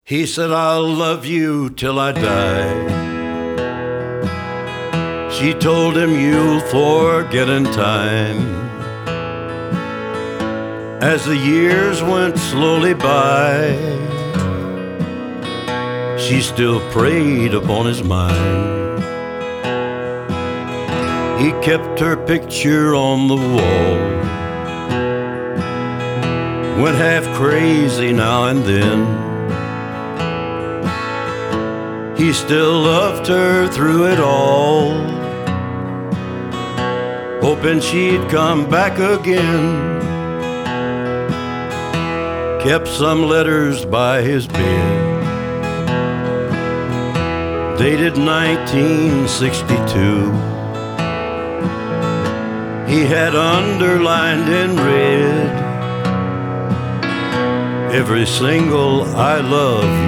He said, I'll love you till I die. She told him, you'll forget in time. As the years went slowly by, she still preyed upon his mind. He kept her picture on the wall, went half crazy now and then. He still loved her through it all, hoping she'd come back again. Kept some letters by his bed, dated 1962. He had underlined in red every single I love